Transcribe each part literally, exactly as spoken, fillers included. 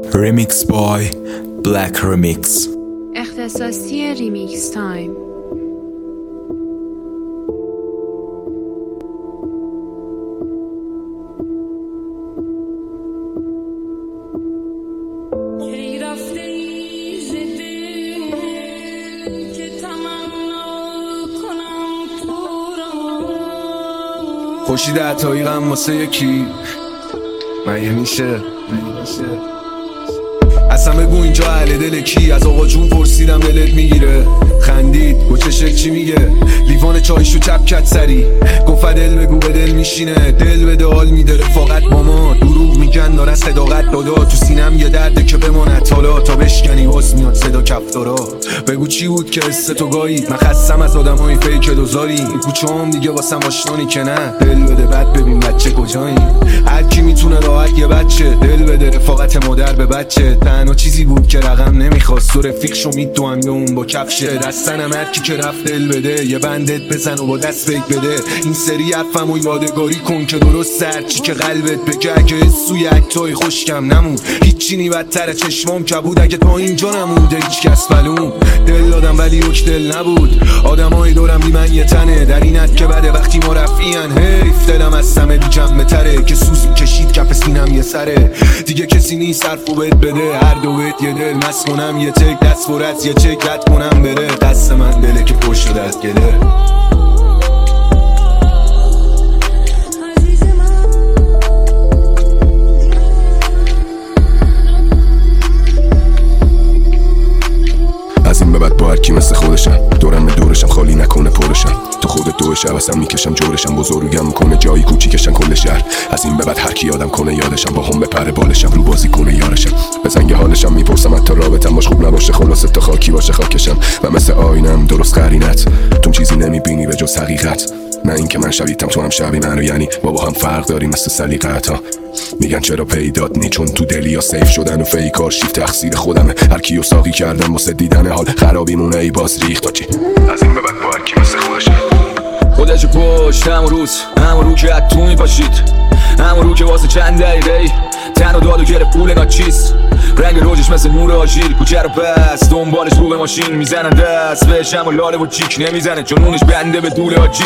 Remix by Black Remix. اختصاصی ریمیکس تایم. خوشید عطایی غم واسه یکی مگه میشه؟ اصلا بگو اینجا اهل دل کی؟ از آقا جون پرسیدم دلت میگیره؟ خندید گو چه شکل چی میگه؟ لیوان چایشو چپ کت سری گفت دل بگو به دل میشینه، دل به دال میده رفاقت با ما، دروغ میگن داره صداقت دادا، تو سینم یه درده که بماند حالا تا بشکنی حس میاد صدا کفتارا. بگو چی بود که حس تو گایید؟ من خستم از آدم های فیک دوزاری، این کوچه هم دیگه واسم آشنانی که نه، دل بده بعد ببین بچه کجایی، هر کی میتونه راحت یه بچه دل بده رفاقت مادر به بچه، تنها چیزی بود که رقم نمیخواست تو رفیقشو میدوام یا اون با کفشه، دستنم هر کی که رفت دل بده یه بندت بزن و با دست فیک بده، این سری حرفم و یادگاری کن که درست سرچی که قلبت بگه، اگه سوی اکتای خوشکم نمون هیچی نی بدتره چشمام کبود، اگه تا اینجا نموده هیچ کس بلوم، دل دادم ولی یک دل نبود، آدمای دورم بی من یه تنه، در اینت که بده وقتی ما رفیان، حیف دلم از سمه بی جمع تره، که سوزی کشید کف سینم یه سره، دیگه کسی نیست حرفو بهت بده، هر دو بهت یه دل مست کنم، یه تک دست فرست یه چک رد کنم بره، دست من دله که پشت شده از گله. از این به بعد با هر کی مثل خودشم، دورم به دورشم خالی نکنه پرشم، تو خودت دوش عوضم میکشم جورشم، بزرگم میکنه جایی کوچیکشن کل شهر، از این به بعد هر کی یادم کنه یادشم، با هم بپره بالشم رو بازی کنه یارشم، به زنگ حالشم میپرسم حتی رابطم باش خوب نباشه خلاصه تا خاکی باشه خاکشم، و مثل آینم درست قرینت تو چیزی نمیبینی به جز حقیقت، نه اینکه من شبیتم تو هم شبیه منو، یعنی ما با هم فرق داریم مثل سلیقت ها، میگن چرا پیدات نی چون تو دلی یا سیف شدن و فیک آرشیو تقصیر خودمه، هر کیو ساقی کردم واسه دیدن حال خرابیمونه ای باز ریخت تا چی، از این به بعد با هر کی مثل خودشه، خودشو پشت همون روز همون رو که تو میپاشید، همون رو که واسه چند دقیقه تن و داد و گرفت پول ناچیز، رنگ روزش مثل نور آژیر، کوچه رو پس دنبالش رو به ماشین میزنن، دست بهش هم و لاله و چیک نمیزنه چون اونش بنده به دول آجی،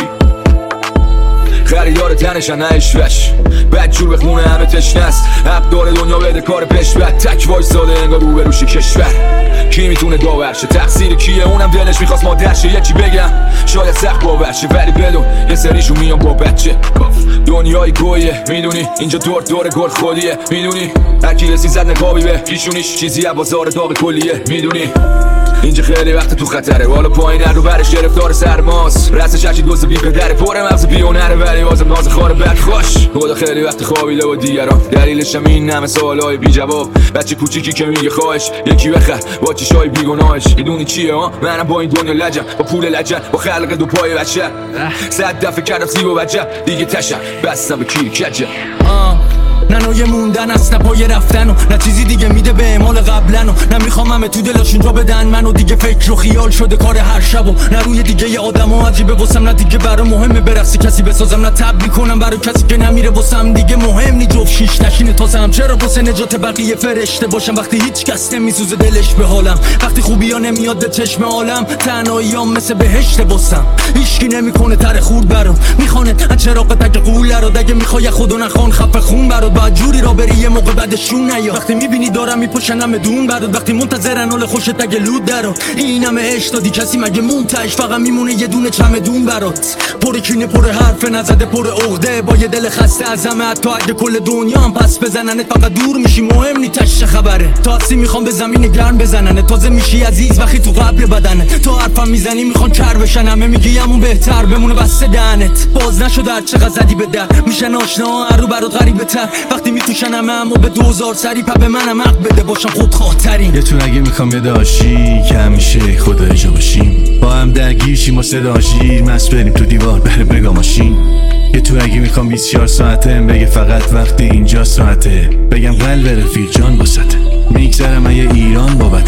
خریدار تنشن نه اشوش، بدجور بخونه همه تشنست، حق داره دنیا بده کار پیش بد، تک وایساده انگار رو به روش کشور، کی میتونه داورشه تقصیر کیه؟ اونم دلش میخواست مادرشه، یکی بگم شاید سخت باورشه ولی بدون یه سریشون میان با بچه، دنیای گویه میدونی اینجا دور دور گل خودیه، میدونی هر کی رسی زد نقابی به پیشونیش چیزی از بازار داغ کلیه، میدونی اینجا خیلی وقت تو خطره، والا پایین رو برش گرفتار سرماست، رستش هرچی دوست بی پدره، پر مغز بیونره ولی بازم ناز خاره بد خوش، خدا خیلی وقت خوابیده و دیگران، دلیلش هم این همه سوالای بی جواب، بچه کوچیکی که میگه خواهش یکی بخر با چشای بیگناهش، میدونی چیه ها؟ منم با این دنیا لجم، با پول لجم، با خلق دو پای بچه، صد دفعه کردم سیب و بچه دیگه تشم بستم به کیر کجه، نه نوی موندن است نه پای رفتن و نه چیزی دیگه میده به اعمال قبلن و نه میخوام همه تو دلاشون جا بدن منو، دیگه فکر و خیال شده کار هر شب و نه روی دیگه ی آدم ها عجیبه واسم، نه دیگه برای مهمه برقصی کسی بسازم، نه تب میکنم برای کسی که نمیره واسم، دیگه مهم نی جفت شیش نشینه تازم، چرا واسه نجات بقیه فرشته باشم وقتی هیچ کس نمیسوزه دلش به حالم، وقتی خوبی ها نمیاد به چشم عالم، تنهاییام مثل بهشت واسم، هیچکی نمیکنه تر خورد برام، میخونه از چراغ تک قول رو دگه میخوای خودو نخوان خفه خون برات، بعد جوری را بری یه موقع بعدشون نیا، وقتی میبینی دارم میپوشنم دون برات، وقتی منتظرن حال خوشت اگه لود درو، این همه عشق دادی کسی مگه مونتش، فقط میمونه یه دونه چمدون برات، پر کینه پر حرف نزده پر عقده، با یه دل خسته از همه حتی اگه کل دنیا هم پس بزننت فقط دور میشی، مهم نی تش خبره، تا هستی میخوام به زمین گرم بزننت، تازه میشی عزیز وقتی تو قبل بدنه، تا حرفم میزنی میخوان کر بشن، همه میگی همون بهتر بمونه بسته دهنت، باز نشد هر چقدر زدی به در، میشن آشنا هر رو برات غریبه تر، وقتی میتوشن همه اما به دوزار سری پا به منم حق بده باشم خود خاطرین، یه تو اگه میخوام یه داشی که همیشه خدا جا باشیم، با هم درگیر شیم و صدا شیر مست بریم تو دیوار بره بگا ماشین، یه تو اگه میخوام بیست و چهار ساعته بگه فقط وقتی اینجا ساعته، بگم قلب رفیق جان باسته، میگذرم یه ایران بابته،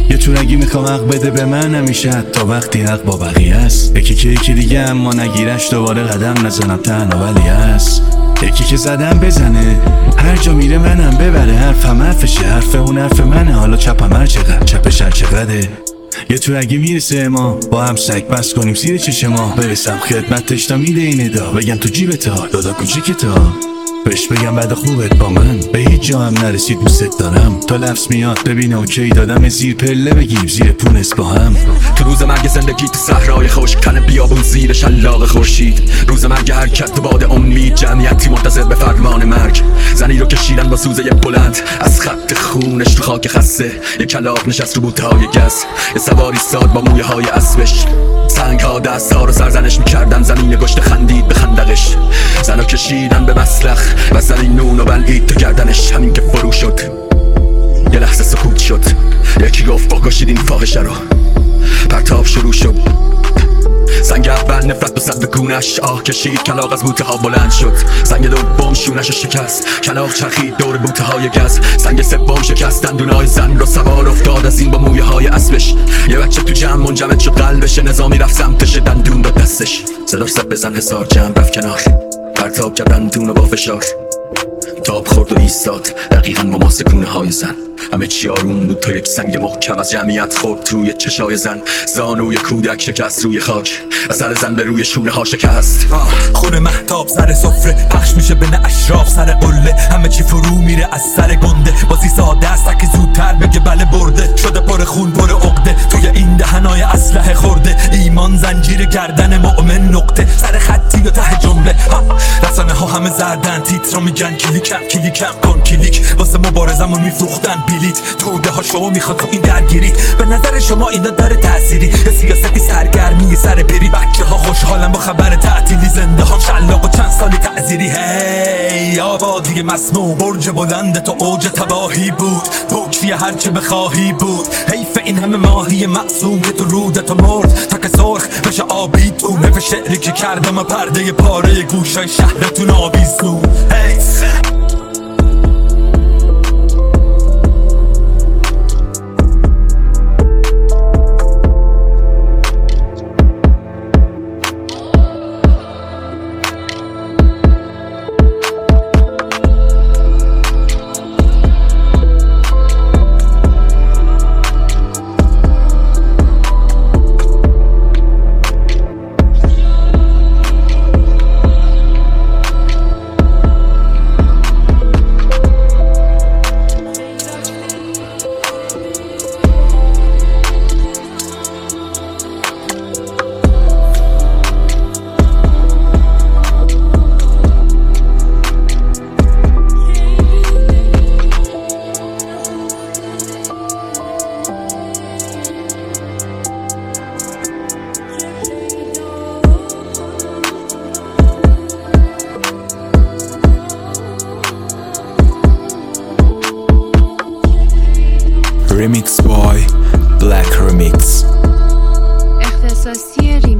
یه تونگی میخوام حق بده به من همیشه، حتی وقتی حق با بقیه است. یکی که یکی دیگه اما نگیرش دوباره قدم نزنم تنها ولی هست. یکی که زدم بزنه هر جا میره منم ببره، حرفم حرفشه حرف اون حرف منه، حالا چپم هر چقدر چپش هر چقدره. یه تونگی میرسه ما با هم سگ بس کنیم زیر چشم ما، برسم خدمتش تا میده این ادا، بگم تو جیبت ها دادا کوچیکت ها، بهش بگم بعد خوبت با من به هیچ جا هم نرسید دوست دارم، تا لفظ میاد ببین اوکی دادم زیر پله بگیم زیر پونس با هم. تو روز مرگ زندگی تو صحرای خشک، تن بیابون زیر شلاق خورشید، روز مرگ حرکت تو باد امید، جمعیتی منتظر به فرمان مرگ، زنی رو کشیدن با سوزه بلند از خط خونش تو خاک خسته، یه کلاغ نشست رو بوتهای گز، یه سواری ساد با مویه های اسبش، سنگ ها دست ها رو سرزنش میکردن، زمین گشت خندید به خندقش، زنو کشیدن به مسلخ و زنی نون و بلعید تو گردنش، همین که فرو شد یه لحظه سکوت شد، یکی گفت بکشید این فاحشه رو، پرتاب شروع شد، سنگ اول نفرت به صد گونش آه کشید، کلاغ از بوته ها بلند شد، سنگ دوم شونش شکست، کلاغ چرخید دور بوته های گز، سنگ سوم شکست دندونای زن رو، سوار افتاد از این با مویه های اسبش، یه بچه تو جمع منجمد شد قلبش، نظامی رفت سمتش دندون داد دستش، صداش زد بزن حسار جمع رفت کنار، پرتاب کرد دندون با فشار، تاب خورد و ایستاد دقیقاً با ما سکونه های زن، همه چی آروم بود تا یک سنگ محکم از جمعیت خورد توی چشای زن، زانوی کودک شکست روی خاک، از سر زن به روی شونه ها شکست، خون مهتاب سر سفره پخش میشه بین اشراف سر قله، همه چی فرو میره از سر گنده، بازی ساده است که زودتر بگه بله برده، شده پر خون پر عقده، توی این دهنای اسلحه خورده، ایمان زنجیر گردن مؤمن نقطه، سر خطی و ته جمله، رسانه ها همه زردن تیترا میگن کلیکم کلیکم کن کلیک، واسه مبارزمون میفروختن بلیت، توده ها شما میخواد تو این درگیری، به نظر شما اینا داره تأثیری، یه سیاستی سرگرمی سر بری، بچه ها خوشحالن با خبر تعطیلی، زنده هم شلاق و چند سالی تعذیری، هی آبادی مسموم برج بلند تو اوج تباهی بود، توکسی هرچه بخواهی بود، حیف این همه ماهی معصوم که تو رودتو مرد تا که سرخ بشه آبی تو، نف شعری که کردم پرده پاره گوشای شهرتون آویزون، حیف. Remix by Black Remix. اختصاصی ریمیکس